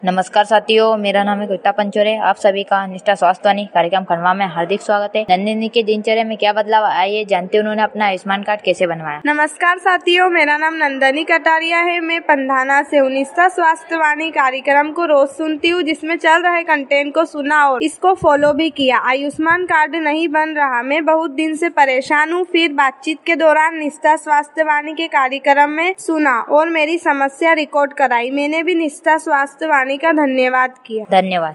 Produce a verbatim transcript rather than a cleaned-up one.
नमस्कार साथियों, मेरा नाम है कविता पंचोरे। आप सभी का निष्ठा स्वास्थ्य वाणी कार्यक्रम खंडवा में हार्दिक स्वागत है। नंदिनी के दिनचर्या में क्या बदलाव आइए जानते हैं उन्होंने अपना आयुष्मान कार्ड कैसे बनवाया। नमस्कार साथियों, मेरा नाम नंदनी कटारिया है। मैं पंधाना से हूँ। निष्ठा स्वास्थ्य वाणी कार्यक्रम को रोज सुनती हूँ, जिसमें चल रहे कंटेंट को सुना और इसको फॉलो भी किया। आयुष्मान कार्ड नहीं बन रहा, मैं बहुत दिन से परेशान हूँ। फिर बातचीत के दौरान निष्ठा स्वास्थ्य वाणी के कार्यक्रम में सुना और मेरी समस्या रिकॉर्ड कराई। मैंने भी निष्ठा स्वास्थ्य वाणी का धन्यवाद किया। धन्यवाद।